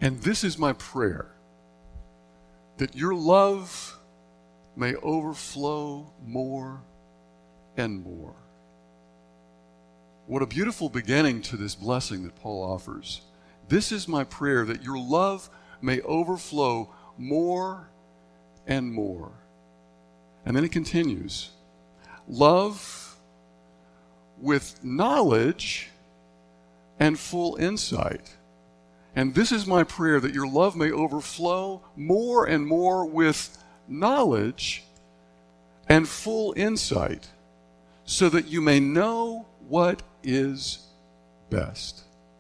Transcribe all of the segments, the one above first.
And this is my prayer, that your love may overflow more and more. What a beautiful beginning to this blessing that Paul offers. This is my prayer, that your love may overflow more and more. And then it continues. Love with knowledge and full insight. And this is my prayer, that your love may overflow more and more with knowledge and full insight, so that you may know what is best.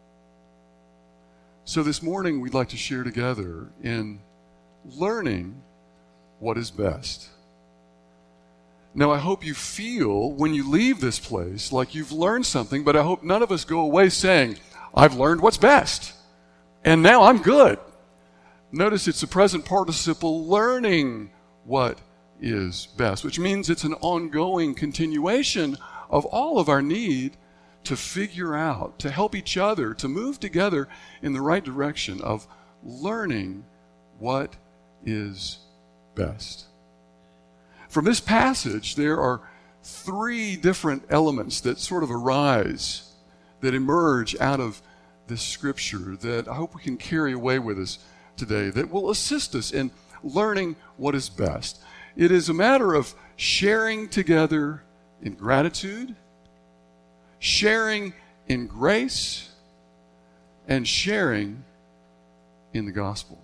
So this morning we'd like to share together in learning what is best. Now, I hope you feel when you leave this place like you've learned something, but I hope none of us go away saying, I've learned what's best, and now I'm good. Notice it's the present participle, learning what is best, which means it's an ongoing continuation of all of our need to figure out, to help each other, to move together in the right direction of learning what is best. From this passage, there are three different elements that sort of arise, that emerge out of this scripture, that I hope we can carry away with us today, that will assist us in learning what is best. It is a matter of sharing together in gratitude, sharing in grace, and sharing in the gospel.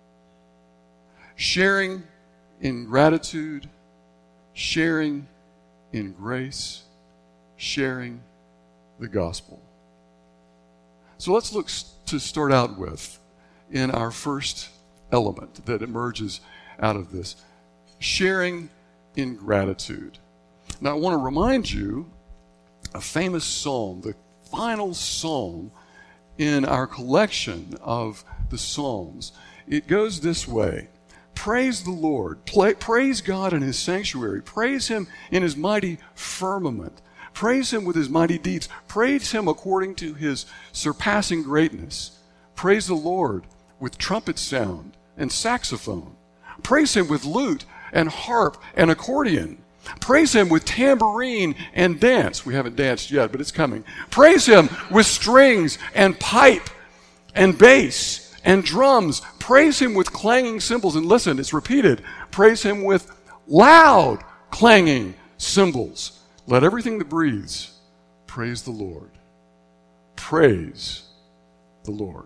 Sharing in gratitude, sharing in grace, sharing the gospel. So let's look to start out with in our first element that emerges out of this, sharing in gratitude. Now I want to remind you a famous psalm, the final psalm in our collection of the Psalms. It goes this way. Praise the Lord. Praise God in his sanctuary. Praise him in his mighty firmament. Praise him with his mighty deeds. Praise him according to his surpassing greatness. Praise the Lord with trumpet sound and saxophone. Praise him with lute and harp and accordion. Praise him with tambourine and dance. We haven't danced yet, but it's coming. Praise him with strings and pipe and bass and drums. Praise him with clanging cymbals. And listen, it's repeated. Praise him with loud clanging cymbals. Let everything that breathes praise the Lord. Praise the Lord.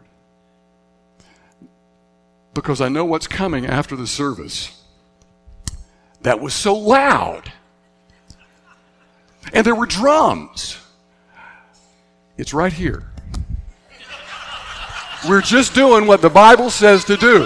Because I know what's coming after the service. That was so loud. And there were drums. It's right here. We're just doing what the Bible says to do.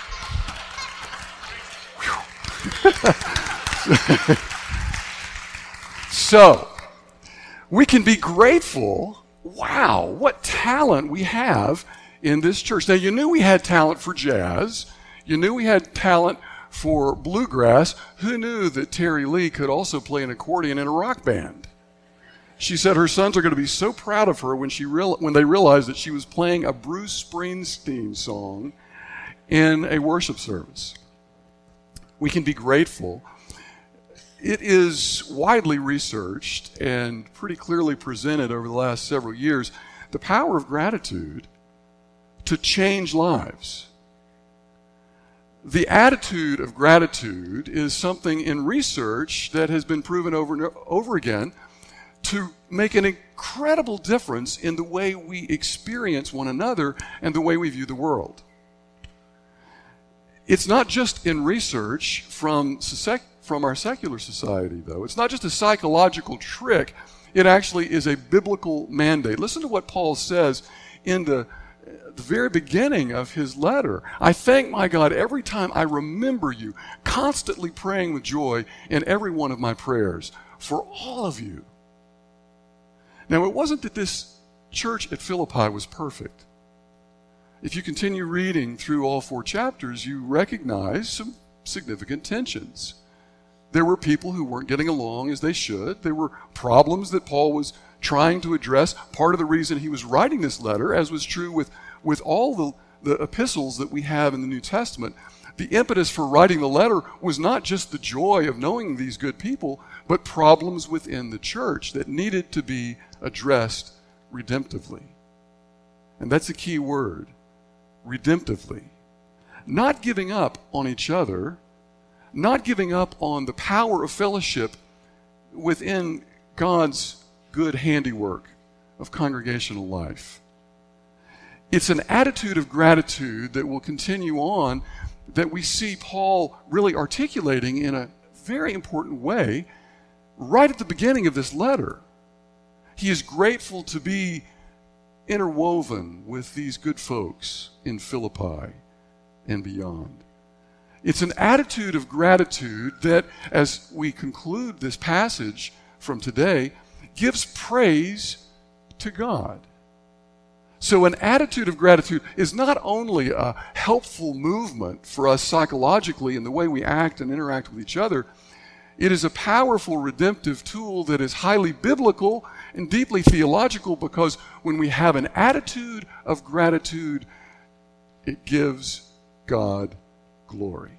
So, we can be grateful. Wow, what talent we have in this church. Now, you knew we had talent for jazz. You knew we had talent for bluegrass. Who knew that Terry Lee could also play an accordion in a rock band? She said her sons are going to be so proud of her when they realized that she was playing a Bruce Springsteen song in a worship service. We can be grateful. It is widely researched and pretty clearly presented over the last several years, the power of gratitude to change lives. The attitude of gratitude is something in research that has been proven over and over again to make an incredible difference in the way we experience one another and the way we view the world. It's not just in research from our secular society, though. It's not just a psychological trick. It actually is a biblical mandate. Listen to what Paul says in the very beginning of his letter. I thank my God every time I remember you, constantly praying with joy in every one of my prayers for all of you. Now, it wasn't that this church at Philippi was perfect. If you continue reading through all 4 chapters, you recognize some significant tensions. There were people who weren't getting along as they should. There were problems that Paul was trying to address. Part of the reason he was writing this letter, as was true with all the epistles that we have in the New Testament, the impetus for writing the letter was not just the joy of knowing these good people, but problems within the church that needed to be addressed redemptively. And that's a key word, redemptively. Not giving up on each other, not giving up on the power of fellowship within God's good handiwork of congregational life. It's an attitude of gratitude that will continue on, that we see Paul really articulating in a very important way right at the beginning of this letter. He is grateful to be interwoven with these good folks in Philippi and beyond. It's an attitude of gratitude that, as we conclude this passage from today, gives praise to God. So an attitude of gratitude is not only a helpful movement for us psychologically in the way we act and interact with each other, it is a powerful redemptive tool that is highly biblical and deeply theological, because when we have an attitude of gratitude, it gives God glory.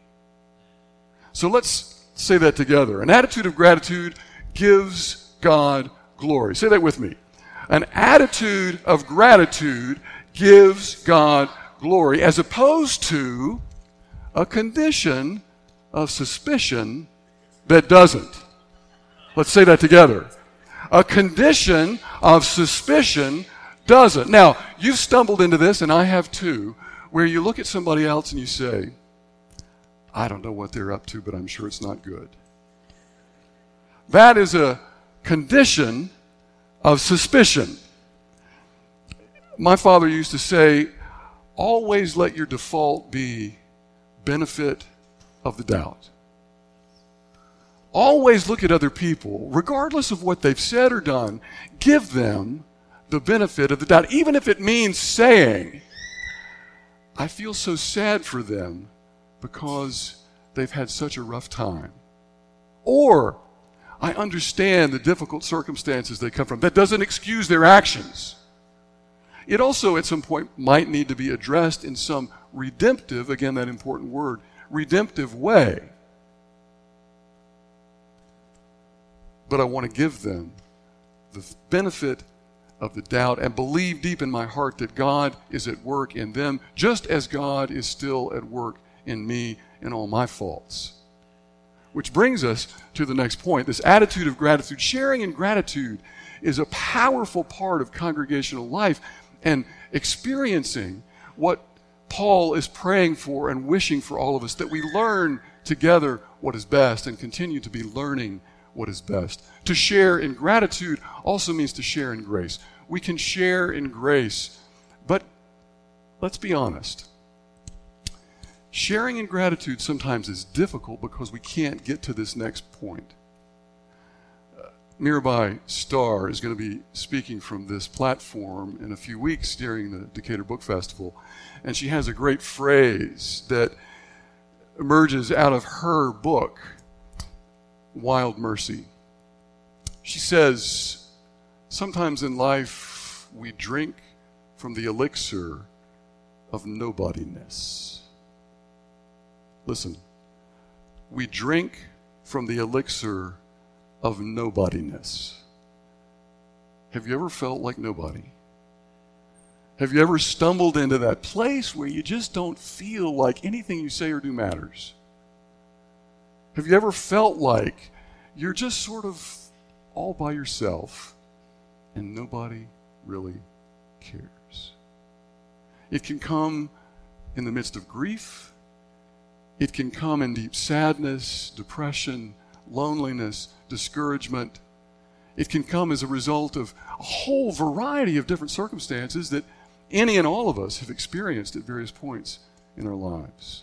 So let's say that together. An attitude of gratitude gives God glory. Say that with me. An attitude of gratitude gives God glory, as opposed to a condition of suspicion that doesn't. Let's say that together. A condition of suspicion doesn't. Now, you've stumbled into this, and I have too, where you look at somebody else and you say, I don't know what they're up to, but I'm sure it's not good. That is a condition of suspicion. My father used to say, always let your default be benefit of the doubt. Always look at other people, regardless of what they've said or done, give them the benefit of the doubt, even if it means saying, I feel so sad for them because they've had such a rough time. Or, I understand the difficult circumstances they come from. That doesn't excuse their actions. It also, at some point, might need to be addressed in some redemptive, again, that important word, redemptive way. But I want to give them the benefit of the doubt and believe deep in my heart that God is at work in them, just as God is still at work in me and all my faults. Which brings us to the next point, this attitude of gratitude. Sharing in gratitude is a powerful part of congregational life, and experiencing what Paul is praying for and wishing for all of us, that we learn together what is best and continue to be learning what is best. To share in gratitude also means to share in grace. We can share in grace, but let's be honest. Sharing in gratitude sometimes is difficult because we can't get to this next point. Mirabai Starr is going to be speaking from this platform in a few weeks during the Decatur Book Festival, and she has a great phrase that emerges out of her book, Wild Mercy. She says, sometimes in life we drink from the elixir of nobodiness. Listen, we drink from the elixir of nobodiness. Have you ever felt like nobody? Have you ever stumbled into that place where you just don't feel like anything you say or do matters? Have you ever felt like you're just sort of all by yourself and nobody really cares? It can come in the midst of grief. It can come in deep sadness, depression, loneliness, discouragement. It can come as a result of a whole variety of different circumstances that any and all of us have experienced at various points in our lives.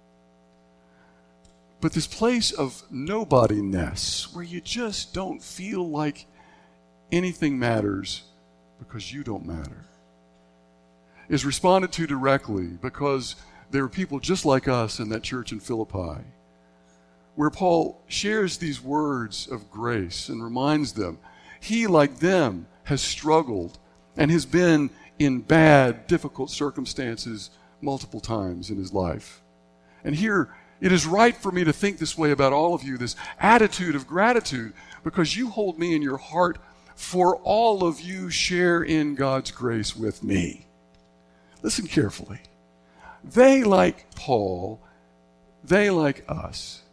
But this place of nobodiness, where you just don't feel like anything matters because you don't matter, is responded to directly because there are people just like us in that church in Philippi, where Paul shares these words of grace and reminds them he, like them, has struggled and has been in bad, difficult circumstances multiple times in his life. And here, it is right for me to think this way about all of you, this attitude of gratitude, because you hold me in your heart, for all of you share in God's grace with me. Listen carefully. They, like Paul, they, like us,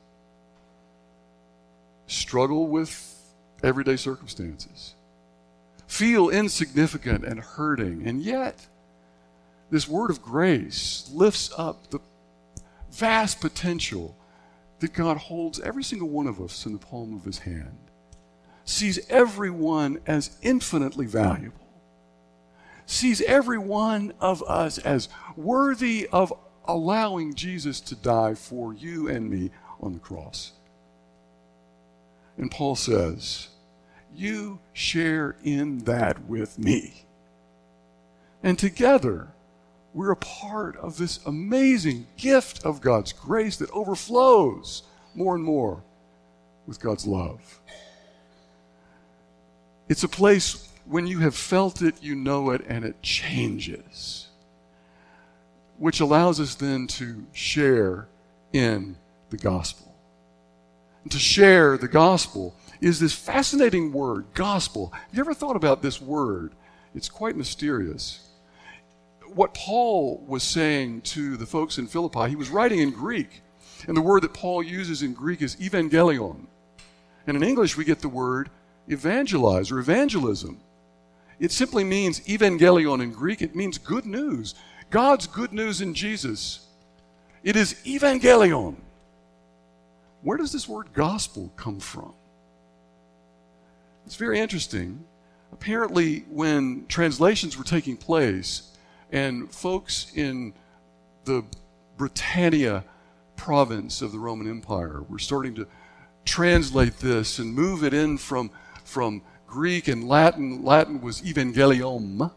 struggle with everyday circumstances, feel insignificant and hurting, and yet this word of grace lifts up the vast potential that God holds every single one of us in the palm of his hand, sees everyone as infinitely valuable, sees every one of us as worthy of allowing Jesus to die for you and me on the cross. And Paul says, you share in that with me. And together, we're a part of this amazing gift of God's grace that overflows more and more with God's love. It's a place when you have felt it, you know it, and it changes, which allows us then to share in the gospel. And to share the gospel is this fascinating word, gospel. Have you ever thought about this word? It's quite mysterious. What Paul was saying to the folks in Philippi, he was writing in Greek, and the word that Paul uses in Greek is evangelion. And in English, we get the word evangelize or evangelism. It simply means evangelion in Greek. It means good news. God's good news in Jesus. It is evangelion. Where does this word gospel come from? It's very interesting. Apparently, when translations were taking place and folks in the Britannia province of the Roman Empire were starting to translate this and move it in from Greek and Latin. Latin was evangelium.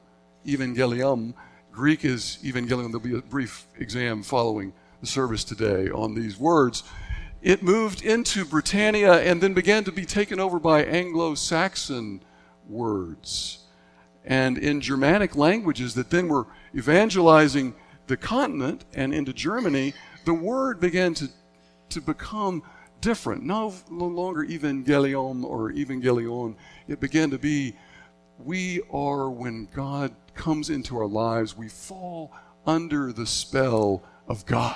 Greek is evangelion. There'll be a brief exam following the service today on these words. It moved into Britannia and then began to be taken over by Anglo-Saxon words. And in Germanic languages that then were evangelizing the continent and into Germany, the word began to become different. No longer evangelium or evangelion. It began to be, we are, when God comes into our lives, we fall under the spell of God.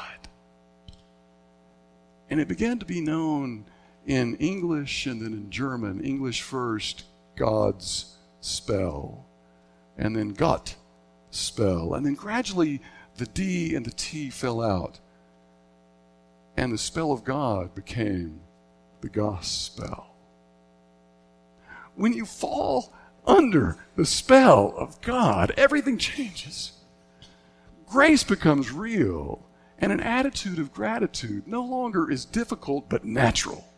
And it began to be known in English and then in German. English first, God's spell. And then Gott spell. And then gradually the D and the T fell out. And the spell of God became the gospel. When you fall under the spell of God, everything changes. Grace becomes real, and an attitude of gratitude no longer is difficult but natural.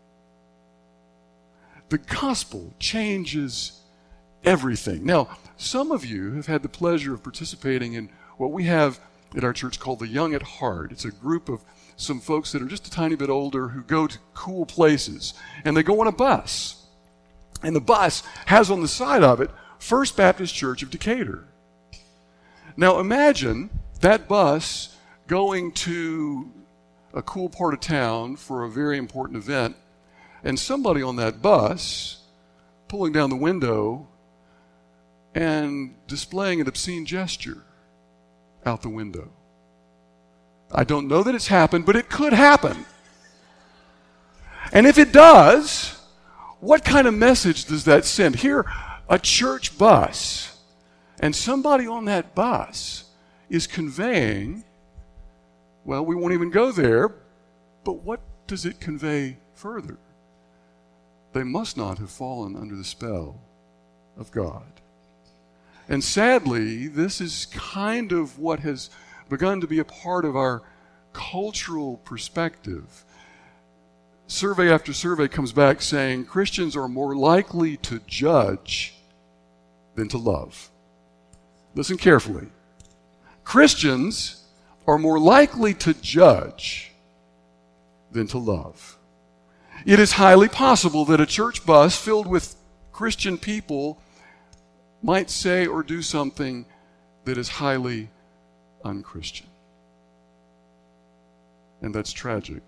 The gospel changes everything. Now, some of you have had the pleasure of participating in what we have at our church called the Young at Heart. It's a group of some folks that are just a tiny bit older who go to cool places, and they go on a bus. And the bus has on the side of it First Baptist Church of Decatur. Now imagine that bus going to a cool part of town for a very important event, and somebody on that bus pulling down the window and displaying an obscene gesture out the window. I don't know that it's happened, but it could happen. And if it does, what kind of message does that send? Here, a church bus, and somebody on that bus is conveying, well, we won't even go there, but what does it convey further? They must not have fallen under the spell of God. And sadly, this is kind of what has begun to be a part of our cultural perspective. Survey after survey comes back saying Christians are more likely to judge than to love. Listen carefully. Christians are more likely to judge than to love. It is highly possible that a church bus filled with Christian people might say or do something that is highly unchristian. And that's tragic.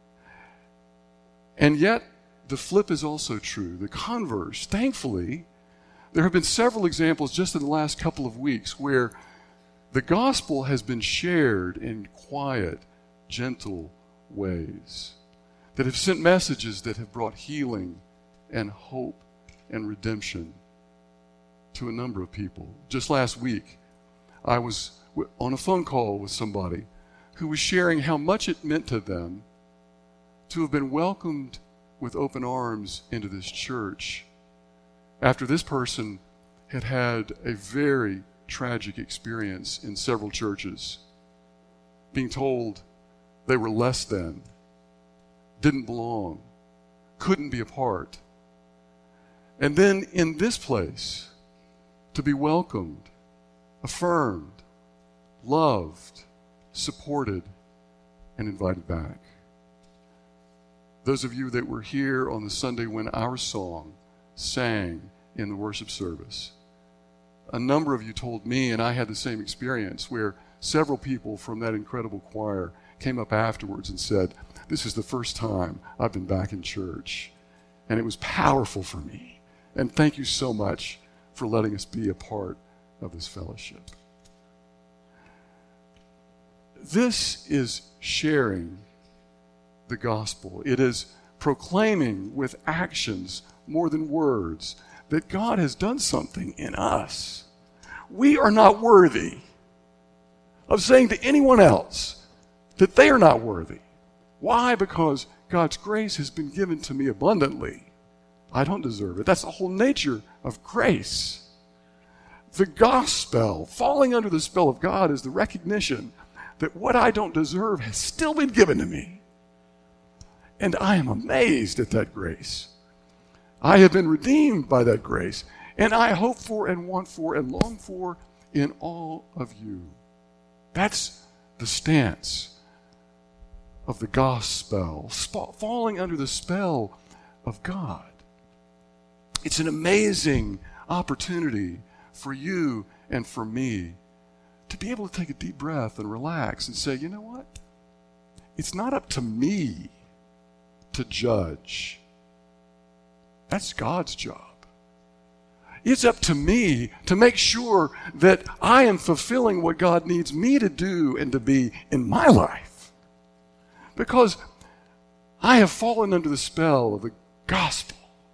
And yet, the flip is also true. The converse, thankfully, there have been several examples just in the last couple of weeks where the gospel has been shared in quiet, gentle ways that have sent messages that have brought healing and hope and redemption to a number of people. Just last week, I was on a phone call with somebody who was sharing how much it meant to them to have been welcomed with open arms into this church after this person had had a very tragic experience in several churches, being told they were less than, didn't belong, couldn't be a part. And then in this place, to be welcomed, affirmed, loved, supported, and invited back. Those of you that were here on the Sunday when our song sang in the worship service, a number of you told me, and I had the same experience, where several people from that incredible choir came up afterwards and said, "This is the first time I've been back in church, and it was powerful for me. And thank you so much for letting us be a part of this fellowship." This is sharing the gospel. It is proclaiming with actions more than words that God has done something in us. We are not worthy of saying to anyone else that they are not worthy. Why? Because God's grace has been given to me abundantly. I don't deserve it. That's the whole nature of grace. The gospel, falling under the spell of God, is the recognition that what I don't deserve has still been given to me. And I am amazed at that grace. I have been redeemed by that grace, and I hope for and want for and long for in all of you. That's the stance of the gospel, falling under the spell of God. It's an amazing opportunity for you and for me to be able to take a deep breath and relax and say, you know what? It's not up to me to judge. That's God's job. It's up to me to make sure that I am fulfilling what God needs me to do and to be in my life. Because I have fallen under the spell of the gospel,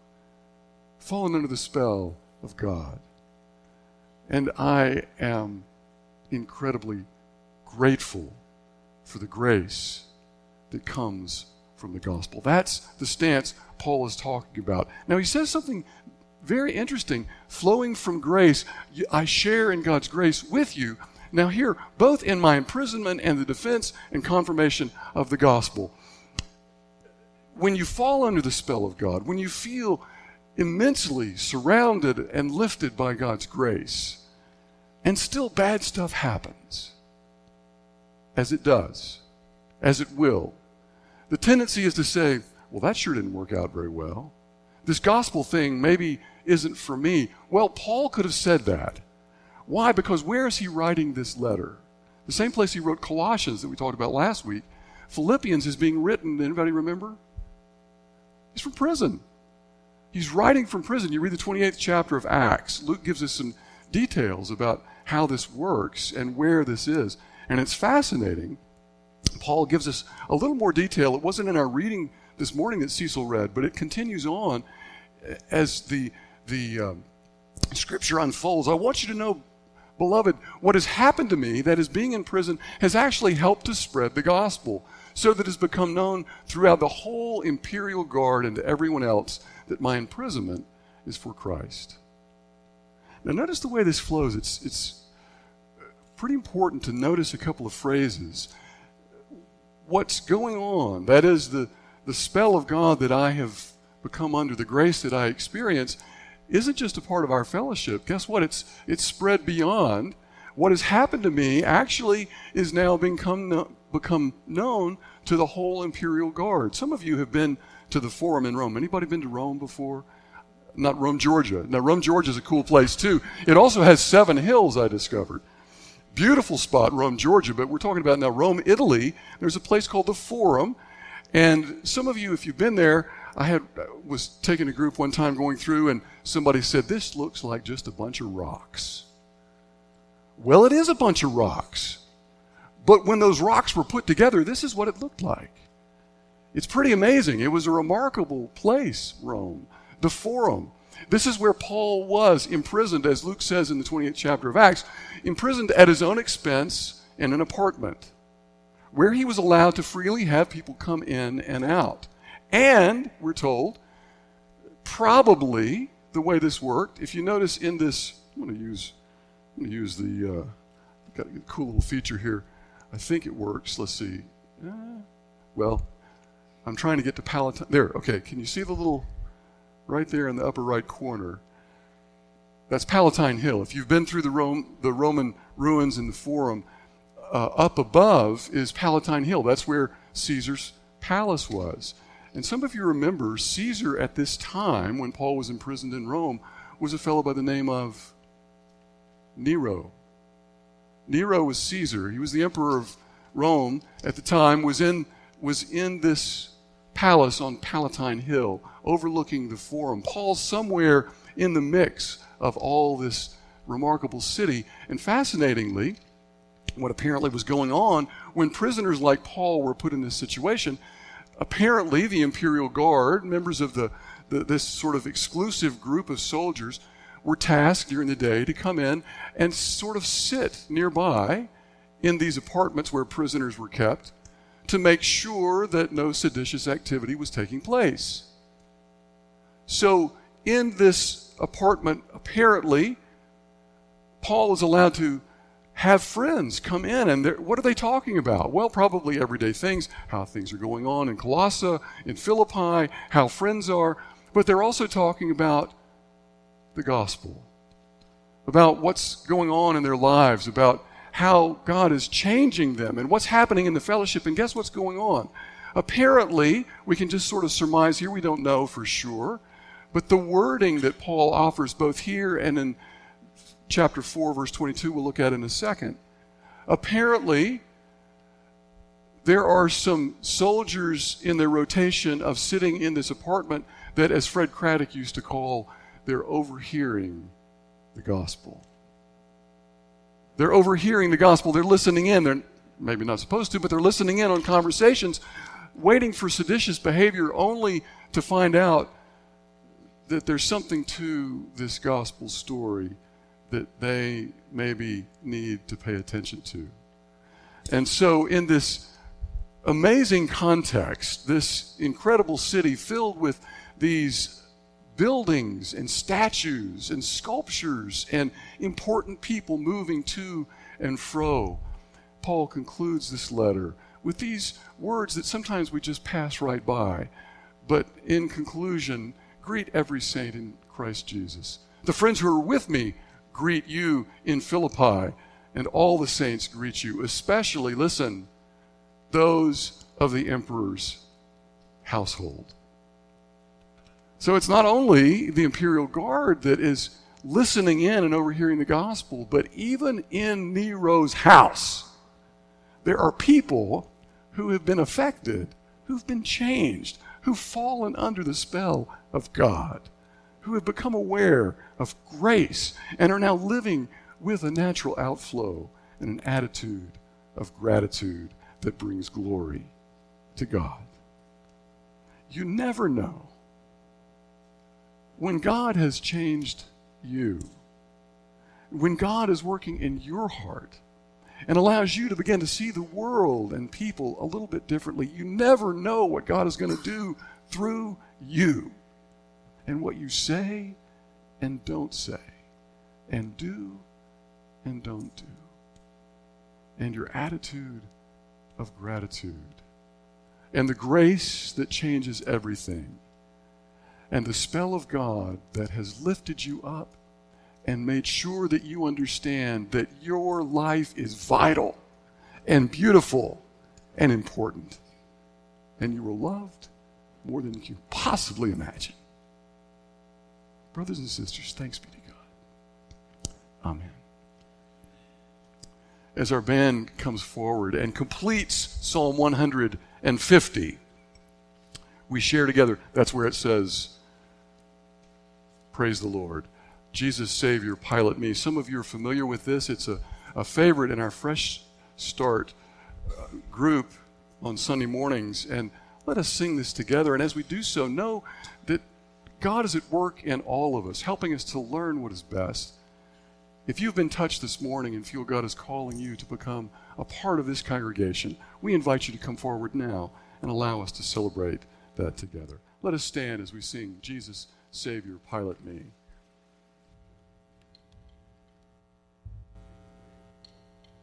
fallen under the spell of God. And I am incredibly grateful for the grace that comes from the gospel. That's the stance Paul is talking about. Now he says something very interesting. Flowing from grace, I share in God's grace with you. Now here, both in my imprisonment and the defense and confirmation of the gospel, when you fall under the spell of God, when you feel immensely surrounded and lifted by God's grace, and still bad stuff happens, as it does, as it will, the tendency is to say, well, that sure didn't work out very well. This gospel thing maybe isn't for me. Well, Paul could have said that. Why? Because where is he writing this letter? The same place he wrote Colossians that we talked about last week. Philippians is being written, anybody remember? He's from prison. He's writing from prison. You read the 28th chapter of Acts. Luke gives us some details about how this works and where this is. And it's fascinating. Paul gives us a little more detail. It wasn't in our reading this morning that Cecil read, but it continues on as the scripture unfolds. I want you to know, beloved, what has happened to me, that is being in prison, has actually helped to spread the gospel, so that it has become known throughout the whole imperial guard and to everyone else that my imprisonment is for Christ. Now notice the way this flows. It's pretty important to notice a couple of phrases. What's going on, that is the spell of God that I have become under, the grace that I experience, isn't just a part of our fellowship. Guess what? It's spread beyond. What has happened to me actually is now become known to the whole imperial guard. Some of you have been to the Forum in Rome. Anybody been to Rome before? Not Rome, Georgia. Now, Rome, Georgia is a cool place too. It also has 7 hills, I discovered. beautiful spot, Rome, Georgia, but we're talking about now Rome, Italy. There's a place called the Forum. And some of you, if you've been there, I was taking a group one time going through, and somebody said, this looks like just a bunch of rocks. Well, it is a bunch of rocks. But when those rocks were put together, this is what it looked like. It's pretty amazing. It was a remarkable place, Rome, the Forum. This is where Paul was imprisoned, as Luke says in the 28th chapter of Acts, imprisoned at his own expense in an apartment, where he was allowed to freely have people come in and out. And, we're told, probably the way this worked, if you notice in this, I'm going to use the, got a cool little feature here. I think it works. Let's see. Well, I'm trying to get to Palatine. There, okay. Can you see the little, right there in the upper right corner? That's Palatine Hill. If you've been through the Roman ruins in the Forum, up above is Palatine Hill. That's where Caesar's palace was. And some of you remember Caesar at this time, when Paul was imprisoned in Rome, was a fellow by the name of Nero. Nero was Caesar. He was the emperor of Rome at the time, was in this palace on Palatine Hill, overlooking the Forum. Paul's somewhere in the mix of all this remarkable city. And fascinatingly, what apparently was going on when prisoners like Paul were put in this situation, apparently the imperial guard, members of this sort of exclusive group of soldiers, were tasked during the day to come in and sort of sit nearby in these apartments where prisoners were kept to make sure that no seditious activity was taking place. So in this apartment, apparently, Paul is allowed to have friends come in, and what are they talking about? Well, probably everyday things, how things are going on in Colossae, in Philippi, how friends are, but they're also talking about the gospel, about what's going on in their lives, about how God is changing them and what's happening in the fellowship. And guess what's going on? Apparently, we can just sort of surmise here, we don't know for sure, but the wording that Paul offers both here and in chapter 4, verse 22, we'll look at in a second. Apparently, there are some soldiers in their rotation of sitting in this apartment that, as Fred Craddock used to call, they're overhearing the gospel. They're overhearing the gospel. They're listening in. They're maybe not supposed to, but they're listening in on conversations, waiting for seditious behavior only to find out that there's something to this gospel story that they maybe need to pay attention to. And so in this amazing context, this incredible city filled with these buildings and statues and sculptures and important people moving to and fro, Paul concludes this letter with these words that sometimes we just pass right by. But in conclusion, greet every saint in Christ Jesus. The friends who are with me greet you in Philippi, and all the saints greet you, especially, listen, those of the emperor's household. So it's not only the imperial guard that is listening in and overhearing the gospel, but even in Nero's house, there are people who have been affected, who've been changed, who've fallen under the spell of God, who have become aware of grace and are now living with a natural outflow and an attitude of gratitude that brings glory to God. You never know when God has changed you, when God is working in your heart and allows you to begin to see the world and people a little bit differently. You never know what God is going to do through you and what you say and don't say and do and don't do, and your attitude of gratitude and the grace that changes everything and the spell of God that has lifted you up and made sure that you understand that your life is vital and beautiful and important, and you were loved more than you can possibly imagine. Brothers and sisters, thanks be to God. Amen. as our band comes forward and completes Psalm 150, we share together. That's where it says, praise the Lord. Jesus, Savior, pilot me. Some of you are familiar with this. It's a favorite in our Fresh Start group on Sunday mornings. And let us sing this together. And as we do so, know that God is at work in all of us, helping us to learn what is best. If you've been touched this morning and feel God is calling you to become a part of this congregation, we invite you to come forward now and allow us to celebrate that together. Let us stand as we sing, Jesus, Savior, pilot me.